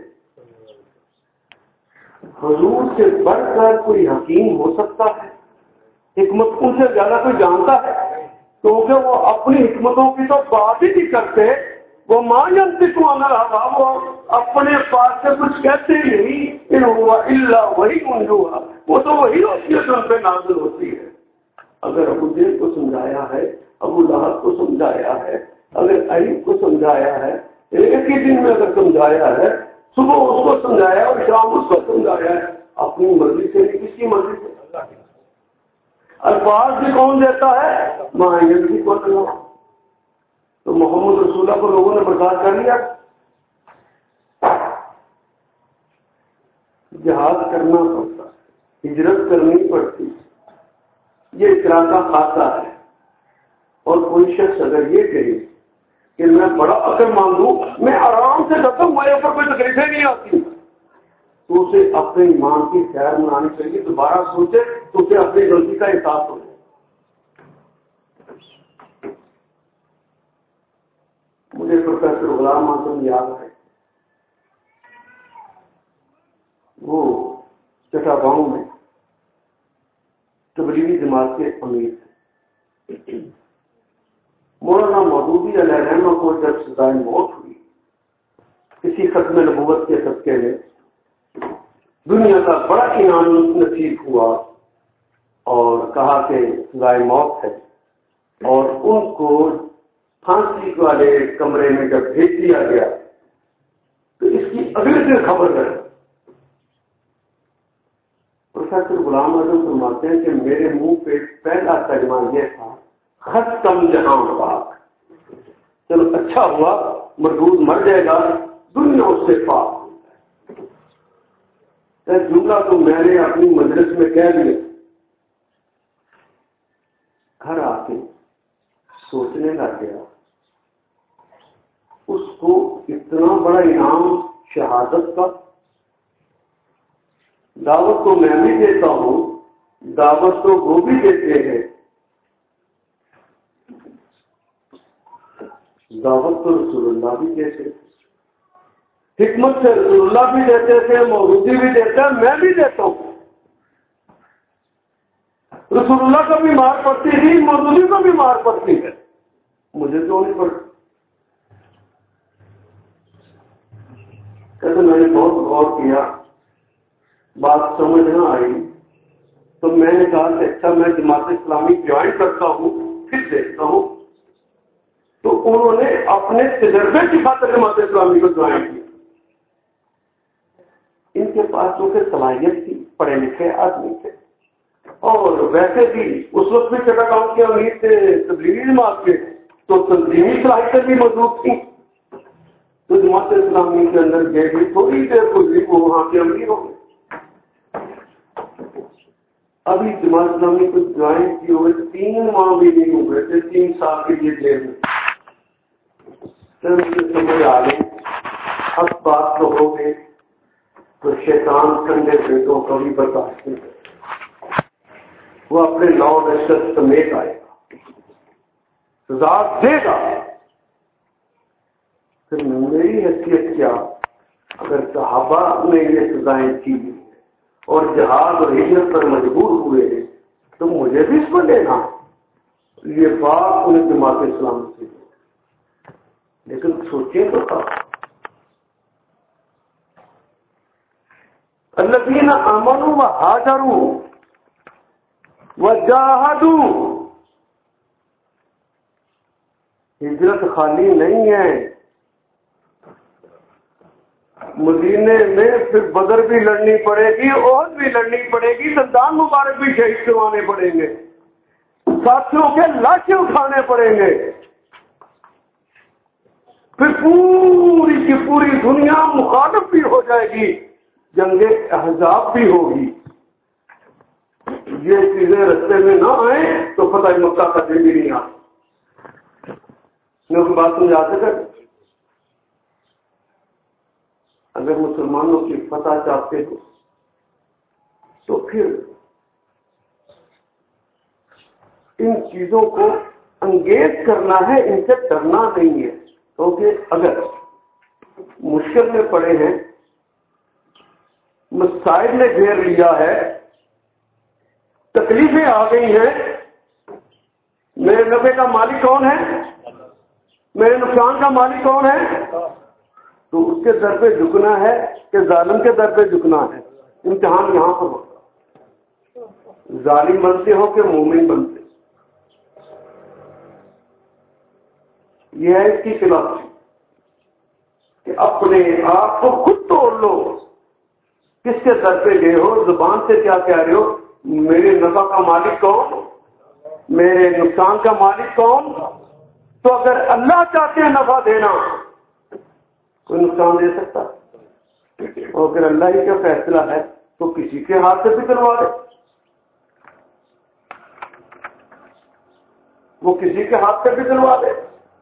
حضور سے بڑھ کر کوئی حکیم ہو سکتا ہے؟ حکمت ان سے زیادہ کوئی جانتا ہے؟ کیونکہ وہ اپنی حکمتوں کی تو بات ہی نہیں کرتے, وہ مانتی کو رہا, وہ اپنے پاس سے کچھ کہتے ہی نہیں. ان ہوا اللہ وہی منجوا, وہ تو وہی ہوتی ہے جو ان پہ نازل ہوتی ہے. اگر ابو جہل کو سمجھایا ہے, ابو لہب کو سمجھایا ہے, اگر ایوب کو سمجھایا ہے, ایک ہی دن میں اگر سمجھایا ہے, صبح اس کو سمجھایا اور شام اس کو سمجھایا ہے, اپنی مرضی سے نہیں, کس کی مرضی سے؟ الفاظ بھی کون دیتا ہے؟ معین بھی کون. تو محمد رسول اللہ کو لوگوں نے برداشت کر لیا. جہاد کرنا پڑتا, ہجرت کرنی پڑتی, یہ اقرار کا خاصہ ہے. اور کوئی شخص اگر یہ کہے کہ میں بڑا عقل مانگوں, میں آرام سے کرتا ہوں, میرے اوپر کوئی تکلیفیں نہیں آتی, تو اسے اپنے ایمان کی خیر منانی چاہیے. دوبارہ سوچے تو اسے اپنی غلطی کا احساس ہو جائے. مجھے پروفیسر غلام اعظم یاد ہے, وہ چٹا گاؤں میں تبلیغی جماعت کے امیر تھے. مولانا مودودی علیہ رحمہ کو جب سزائے موت ہوئی, کسی ختم نبوت کے صدقے میں دنیا کا بڑا انعام نصیب ہوا اور کہا کہ سزائے موت ہے, اور ان کو پھانسی والے کمرے میں جب بھیج دیا گیا تو اس کی اگلے دن خبر ہے. پروفیسر غلام اعظم فرماتے ہیں کہ میرے منہ پہ پہلا ترجمہ یہ تھا, ختم جہاں پاک. چلو اچھا ہوا, مردود مر جائے گا, دنیا اس سے پاک. جملہ تو میں نے اپنی مجلس میں کہہ دیا. گھر آ کے سوچنے لگ گیا, اس کو اتنا بڑا انعام شہادت کا دعوت تو میں بھی دیتا ہوں، دعوت تو وہ بھی دیتے ہیں، دعوت تو رسول اللہ بھی دیتے تھے، حکمت سے رسول اللہ بھی دیتے تھے، مودودی بھی دیتا ہے، میں بھی دیتا ہوں۔ رسول اللہ کو بھی مار پڑتی تھی، مودودی کو بھی مار پڑتی ہے، مجھے کیوں نہیں پڑتی؟ کہتے میں نے بہت غور کیا، بات سمجھ نہ آئی، تو میں نے کہا کہ اچھا میں جماعت اسلامی جوائن کرتا ہوں، پھر دیکھتا ہوں۔ تو انہوں نے اپنے تجربے کی خاطر جماعت اسلامی کو جوائن کیا۔ ان کے پاس چونکہ صلاحیت تھی، پڑھے لکھے آدمی تھے، اور ویسے بھی اس وقت بھی چٹا گاؤں کے امیر تھے تبلیغی جماعت کے، تو تنظیمی صلاحیتیں بھی موجود تھیں۔ تو جماعت اسلامی کے اندر گئے بھی تھوڑی دیر گزری وہ وہاں کے امیر ہو گئے۔ ابھی جماعت اسلامی کو جوائن کیے ہوئے 3 ماہ بھی نہیں ہوئے تھے، 3 سال کے لیے جیل میں۔ مجھے سمجھ آ گئی اب بات تو ہو گئی، تو شیطان ٹھنڈے پیٹوں کو بھی برداشت نہیں کرتا، وہ اپنے لاء لشکر سمیت آئے گا، سزا دے گا۔ پھر میری حیثیت کیا؟ اگر صحابہ نے یہ سزائیں کی اور جہاد اور ہجرت پر مجبور ہوئے تو مجھے بھی اس کو لینا۔ یہ بات انہیں جماعت اسلام سے، لیکن سوچیں تو تھا الذین آمنوا وہاجروا وجاہدوا، ہجرت خالی نہیں ہے، مدینے میں پھر بدر بھی لڑنی پڑے گی، احد بھی لڑنی پڑے گی، دندان مبارک بھی شہید کروانے پڑیں گے، ساتھیوں کے لاشیں اٹھانے پڑیں گے، پھر پوری کی پوری دنیا مخالف بھی ہو جائے گی، جنگ احزاب بھی ہوگی۔ یہ چیزیں رستے میں نہ آئیں تو فتح مکہ کا دن بھی نہیں آتا۔ میں بات سمجھا سکتا، اگر مسلمانوں کی فتح چاہتے ہو تو پھر ان چیزوں کو انگیز کرنا ہے، ان سے ڈرنا نہیں ہے، کیونکہ اگر مشکل میں پڑے ہیں، مسائل نے گھیر لیا ہے، تکلیفیں آ گئی ہیں، میرے نفع کا مالک کون ہے؟ میرے نقصان کا مالک کون ہے؟ تو اس کے در پہ جھکنا ہے کہ ظالم کے در پہ جھکنا ہے؟ امتحان یہاں پر ہوگا، ظالم بنتے ہو کہ مومن بنتے۔ یہ ہے اس کی فلسفی کہ اپنے آپ کو خود توڑ لو، کس کے در پہ گئے ہو، زبان سے کیا کہہ رہے ہو؟ میرے نفع کا مالک کون؟ میرے نقصان کا مالک کون؟ تو اگر اللہ چاہتے ہیں نفع دینا، کوئی نقصان دے سکتا؟ اور اگر اللہ ہی کا فیصلہ ہے تو کسی کے ہاتھ سے بھی دلوا دے، وہ کسی کے ہاتھ سے بھی دلوا دے۔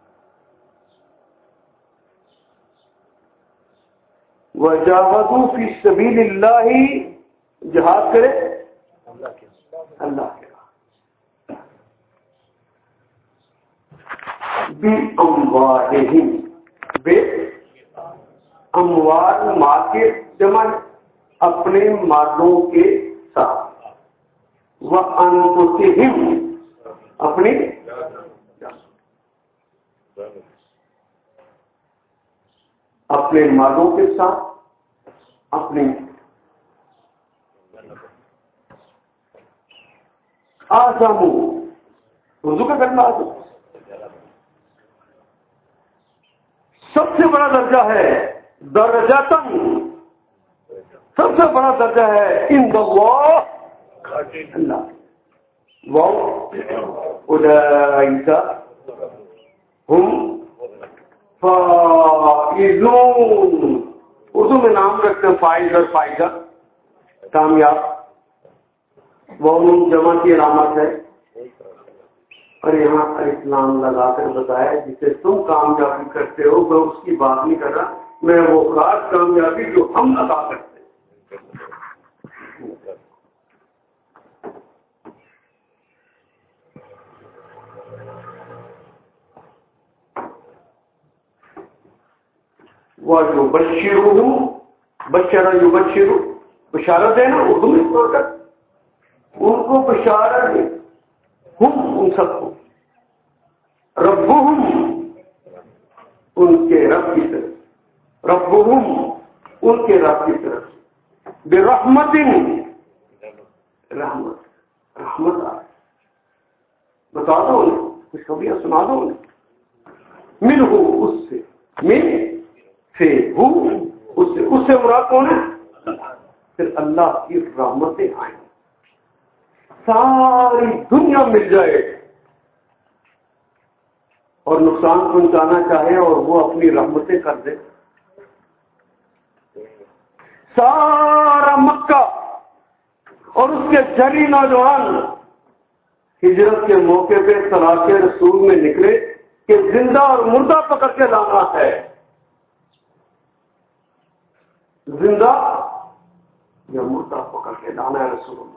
وَجَاهَدُوا فِي سَبِيلِ اللَّهِ، جہاد کرے اللہ کے بِأَمْوَالِهِمْ، بے اموال، مال کے جمع، اپنے مالوں کے ساتھ، وَأَنفُسِهِمْ، اپنی اپنے مالوں کے ساتھ، اپنی آزمو، اردو کا کرنا آزم سب سے بڑا درجہ ہے، درجاتن سب سے بڑا درجہ ہے عند اللہ، اللہ اولئک ہم فائزون، اردو میں نام رکھتے ہیں فائز اور فائزہ، کامیاب، وہ جمع کی علامت ہے، اور یہاں اسلام لگا کر بتایا جسے تم کامیابی کرتے ہو، میں اس کی بات نہیں کر رہا، میں وہ خاص کامیابی جو ہم ادا کرتے ہیں۔ وَيُبَشِّرُهُمْ بشر یبشر بشارت دینا اردو میں پڑھ کر ان کو بشارت دے ہم ان سب کو ربهم ان کے رب کی طرف ربهم ان کے رب کی طرف برحمت رحمت رحمت آئے بتا دو انہیں خوشخبریاں سنا دو انہیں منہ اس سے من سے ہو اس سے مراد کون ہے پھر اللہ کی رحمتیں آئیں ساری دنیا مل جائے اور نقصان پہنچانا چاہے اور وہ اپنی رحمتیں کر دے سارا مکہ اور اس کے جری نوجوان ہجرت کے موقع پہ تلاش رسول میں نکلے کہ زندہ اور مردہ پکڑ کے لانا ہے زندہ یا مردہ پکڑ کے لانا ہے رسول اللہ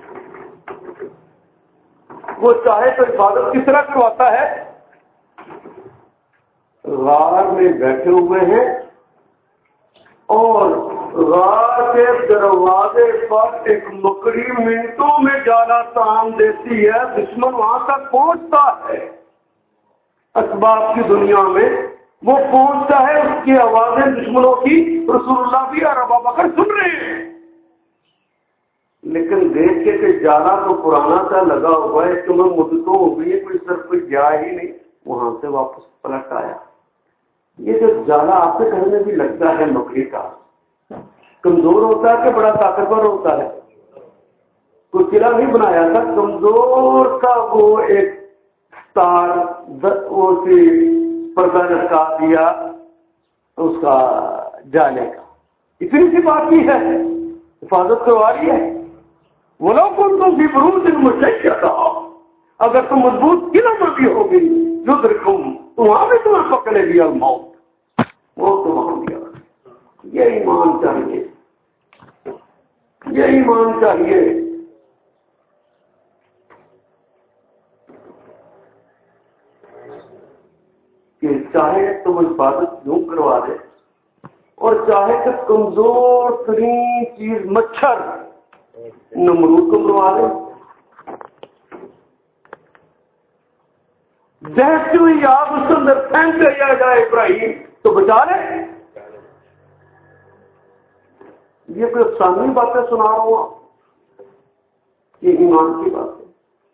وہ چاہے تو عبادت کس طرح کرواتا ہے غار میں بیٹھے ہوئے ہیں اور غار کے دروازے پر ایک مکڑی منٹوں میں جالا تان دیتی ہے دشمن وہاں تک پہنچتا ہے اسباب کی دنیا میں وہ پہنچتا ہے اس کی آوازیں دشمنوں کی رسول اللہ بھی اور ابو بکر سن رہے ہیں لیکن دیکھ کے کہ جالا تو پرانا سا لگا ہوا ہے کہ میں مدتوں ہو گئی ہے کوئی سر کوئی گیا ہی نہیں وہاں سے واپس پلٹ آیا یہ جو جالا آپ کے گھر میں بھی لگتا ہے مکڑی کا کمزور ہوتا ہے کہ بڑا طاقتور ہوتا ہے کوئی قلعہ نہیں بنایا تھا کمزور کا وہ ایک تار وہ سی پردہ لٹکا دیا اس کا جانے کا اتنی سی بات کی ہے حفاظت کروا رہی ہے وہ لوگ ان کو بھی بروج مشیدہ اگر تم مضبوط قلعہ میں بھی ہوگی یدرکم تو وہاں بھی تمہیں پکڑے گی الموت وہ تو وہاں بھی یہ ایمان چاہیے یہ ایمان چاہیے کہ چاہے تو وہ عبادت یوں کروا دے اور چاہے کہ کمزور ترین چیز مچھر نمرود کو مروا دے دہتی ہوئی آگ اس کے اندر پھینک دیا جائے ابراہیم تو بچا لے یہ کوئی افسانوی باتیں سنا رہا ہوں یہ ایمان کی بات ہے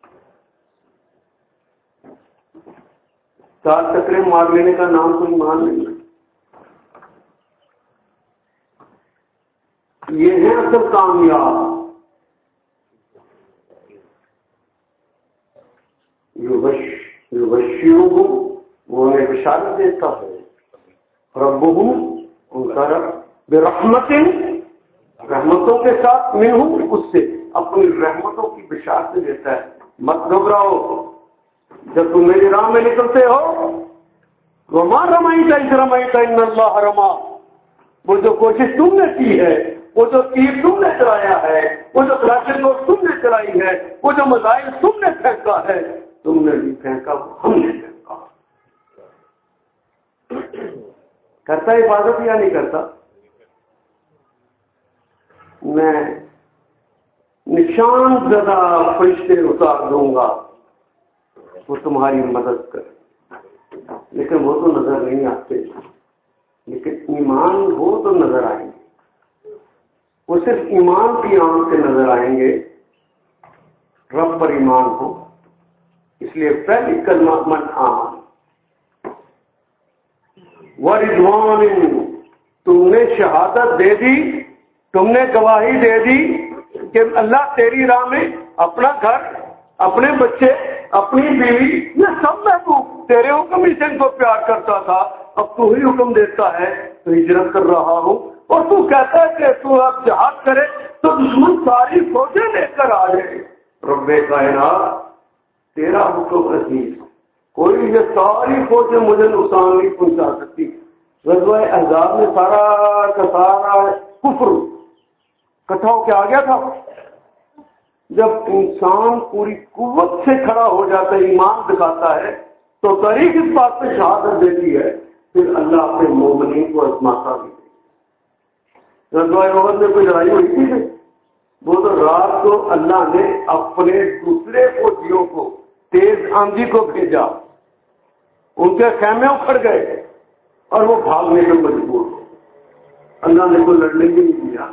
چار چکرے مار لینے کا نام تو ایمان نہیں ہے یہ ہے اصل کامیاب یبشرہم وہ انہیں بشارت دیتا ہے ربہم ان کا رب برحمت رحمتوں کے ساتھ منہ اس سے اپنی رحمتوں کی بشارت دیتا ہے مت گھبراؤ جب تم میری راہ میں نکلتے ہو وما رمیت اذ رمیت ان اللہ رما وہ جو کوشش تم نے کی ہے وہ جو تیر تم نے چلایا ہے وہ جو کلاشنکوف تم نے چلائی ہے وہ جو میزائل تم نے پھینکا ہے تم نے بھی پھینکا ہم نے پھینکا کرتا حفاظت یا نہیں کرتا میں نشان زدہ فرشتے اتار دوں گا وہ تمہاری مدد کرے لیکن وہ تو نظر نہیں آتے لیکن ایمان ہو تو نظر آئیں گے وہ صرف ایمان کی آنکھ سے نظر آئیں گے رب پر ایمان ہو اس لیے پہلی کلمہ من آمن ورضوان تم نے شہادت دے دی تم نے گواہی دے دی کہ اللہ تیری راہ میں اپنا گھر اپنے بچے اپنی بیوی یہ سب محبوب تیرے حکم ہی سے ان کو پیار کرتا تھا اب تو ہی حکم دیتا ہے تو ہجرت کر رہا ہوں اور تو کہتا ہے کہ تو اب جہاد کرے تو دشمن ساری فوجیں لے کر آ جائے رب کائنات تیرا حکم عزیز کوئی یہ ساری فوجیں مجھے نقصان نہیں پہنچا سکتی غزوہ احزاب میں سارا کا سارا کفر اکٹھا ہو کے آ گیا تھا جب انسان پوری قوت سے کھڑا ہو جاتا ہے ایمان دکھاتا ہے تو تاریخ اس بات پہ شہادت دیتی ہے پھر اللہ اپنے مومنین کو آزماتا بھی ہے۔ غزوہ احد میں کوئی لڑائی ہوئی تھی نہیں، وہ تو رات کو اللہ نے اپنے دوسرے فوجیوں کو تیز آندھی کو بھیجا، ان کے خیمے اکھڑ گئے اور وہ بھاگنے میں مجبور ہو، اللہ نے کوئی لڑنے بھی نہیں دیا،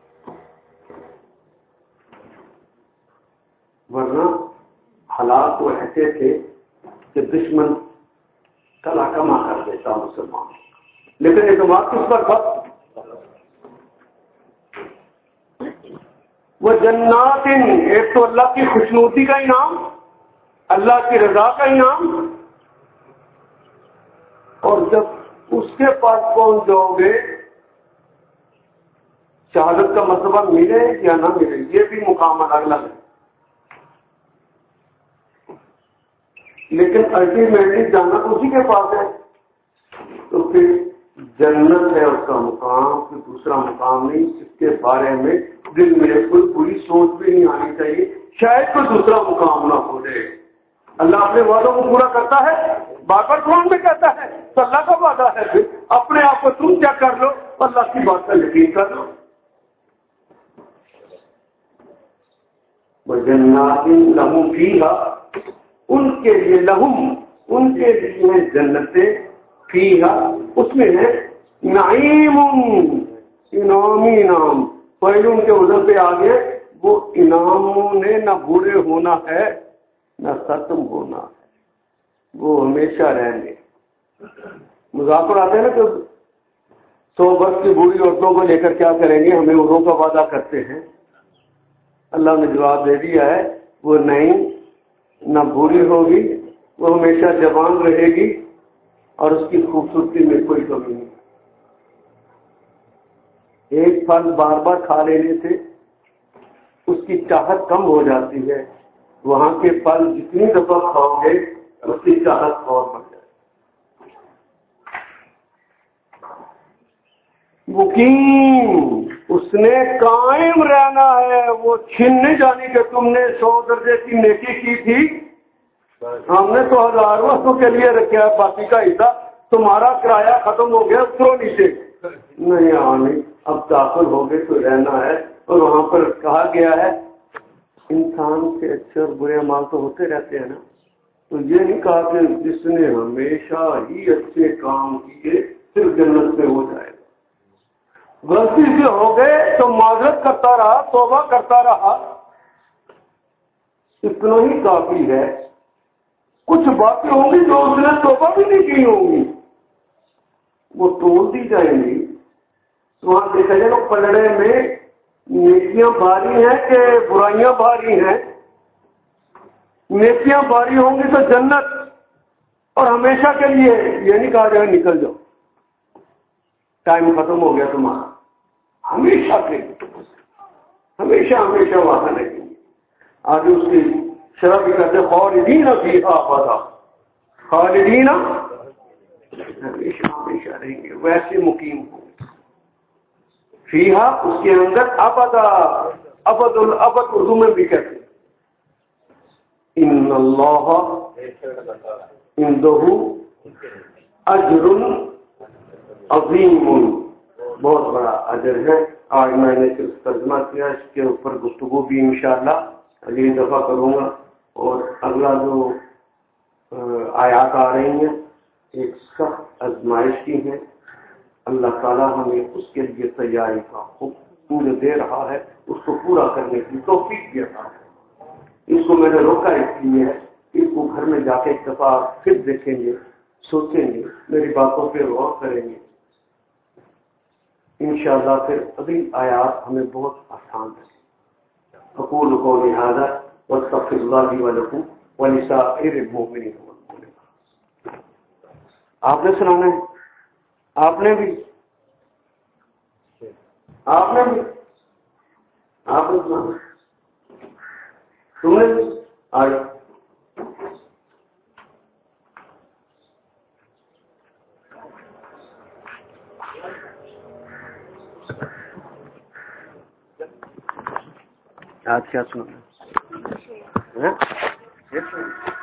ورنہ حالات تو ایسے تھے کہ دشمن کلا کما کر دیتا مسلمان، لیکن اعتماد کس پر تھا؟ وہ جنات، ایک تو اللہ کی خوشنودی کا انعام، اللہ کی رضا کا انعام، اور جب اس کے پاس پہنچ جاؤ گے شہادت کا مرتبہ ملے یا نہ ملے، یہ بھی مقام الگ الگ ہے، لیکن الٹیمیٹلی جانا تو اسی کے پاس ہے، تو پھر جنت ہے اس کا مقام، پھر دوسرا مقام نہیں، اس کے بارے میں دل میں کوئی بری سوچ بھی نہیں آنی چاہیے، شاید کوئی دوسرا مقام نہ ہو جائے۔ اللہ اپنے وعدوں کو پورا کرتا ہے، بار بار قرآن میں کہتا ہے، تو اللہ کا وعدہ ہے، پھر اپنے آپ کو تم کیا کر لو، اللہ کی بات کا یقین کر لو۔ وَجَنَّاتٍ لَهُمْ فِيهَا، ان کے لیے لہم، ان کے لیے جنتیں، فیہا، اس میں ہے نعیم، انعامی انعام، پہلے ان کے وزن پہ آگے، وہ انعاموں نے نہ بوڑھے ہونا ہے نہ ختم ہونا ہے، وہ ہمیشہ رہیں گے۔ مذاق آتے ہیں نا کہ 100 برس کی بوڑھی عورتوں کو لے کر کیا کریں گے، ہمیں عمروں کا وعدہ کرتے ہیں، اللہ نے جواب دے دیا ہے، وہ نہیں، نہ بوڑھی ہوگی، وہ ہمیشہ جوان رہے گی، اور اس کی خوبصورتی میں کوئی کمی نہیں۔ ایک پھل بار بار کھا لینے سے اس کی چاہت کم ہو جاتی ہے، وہاں کے پھل جتنی دفعہ کھاؤ گے اس کی چاہت اور بڑھ جائے۔ مقیم، اس نے قائم رہنا ہے، وہ چھن نہیں جانی کہ تم نے 100 درجے کی نیکی کی تھی، ہم نے تو 1000 وقتوں کے لیے رکھا ہے، باقی کا حصہ تمہارا کرایہ ختم ہو گیا، اترو نیچے، نہیں آنے، اب داخل ہو گئے تو رہنا ہے۔ اور وہاں پر کہا گیا ہے انسان کے اچھے اور برے اعمال تو ہوتے رہتے ہیں نا، تو یہ نہیں کہا کہ جس نے ہمیشہ ہی اچھے کام کیے صرف جنت میں ہو جائے گا، غلطی سے ہو گئے تو معذرت کرتا رہا، توبہ کرتا رہا، اتنا ہی کافی ہے۔ کچھ باتیں ہوں گی جو اس نے توبہ بھی نہیں کی ہوں گی، وہ توڑ دی جائیں گی، تو وہاں دیکھا جائے گا پلڑے میں نیکیاں بھاری ہیں کہ برائیاں بھاری ہیں، نیکیاں بھاری ہوں گی تو جنت اور ہمیشہ کے لیے، یہ نہیں کہا جائے نکل جاؤ ٹائم ختم ہو گیا تمہارا، ہمیشہ کے لیے، ہمیشہ ہمیشہ وہاں رہیں گے۔ آگے اس کی شرح بھی کہتے ہیں خالدین فیہا ابدا، خالدین ہمیشہ ہمیشہ رہیں گے، ویسے مقیم ہوں گے، فیہا اس کے اندر ابدا، ابد الابد اردو میں بھی کہتے ہیں۔ ان اللہ عنده اجر عظیم، بہت بڑا اجر ہے۔ آج میں نے صرف ترجمہ کیا، اس کے اوپر گفتگو بھی انشاءاللہ اگلی دفعہ کروں گا، اور اگلا جو آیات آ رہی ہیں ایک سخت آزمائش کی ہیں، اللہ تعالیٰ ہمیں اس کے لیے تیاری کا حکم دے رہا ہے، اس کو پورا کرنے کی توفیق دے رہا ہے۔ اس کو میں نے روکا اس لیے ہے، اس کو گھر میں جا کے ایک دفعہ پھر دیکھیں گے، سوچیں گے، میری باتوں پہ غور کریں گے، انشاءاللہ پھر اگلی آیات ہمیں بہت آسان ہے۔ اقول قولی ھذا واستغفر اللہ لی ولکم ولسائر المؤمنین والمؤمنات۔ آپ نے سنانا ہے، آپ نے بھی سنانا، تم نے بھی آج کیا سنانا ہے؟